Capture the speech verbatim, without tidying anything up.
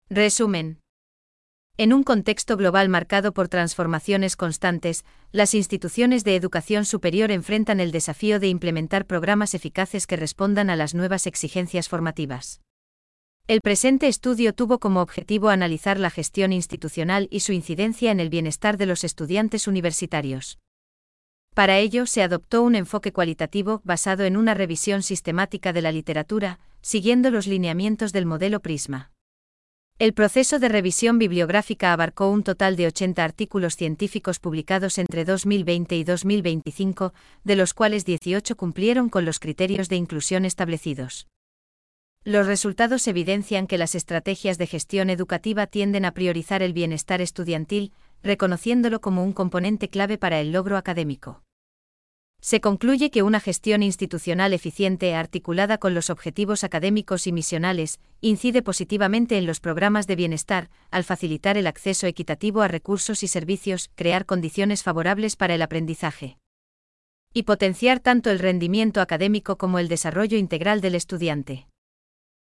Resumen. En un contexto global marcado por transformaciones constantes, las instituciones de educación superior enfrentan el desafío de implementar programas eficaces que respondan a las nuevas exigencias formativas. El presente estudio tuvo como objetivo analizar la gestión institucional y su incidencia en el bienestar de los estudiantes universitarios. Para ello se adoptó un enfoque cualitativo basado en una revisión sistemática de la literatura, siguiendo los lineamientos del modelo Prisma. El proceso de revisión bibliográfica abarcó un total de ochenta artículos científicos publicados entre dos mil veinte y dos mil veinticinco, de los cuales dieciocho cumplieron con los criterios de inclusión establecidos. Los resultados evidencian que las estrategias de gestión educativa tienden a priorizar el bienestar estudiantil, reconociéndolo como un componente clave para el logro académico. Se concluye que una gestión institucional eficiente articulada con los objetivos académicos y misionales incide positivamente en los programas de bienestar, al facilitar el acceso equitativo a recursos y servicios, crear condiciones favorables para el aprendizaje y potenciar tanto el rendimiento académico como el desarrollo integral del estudiante.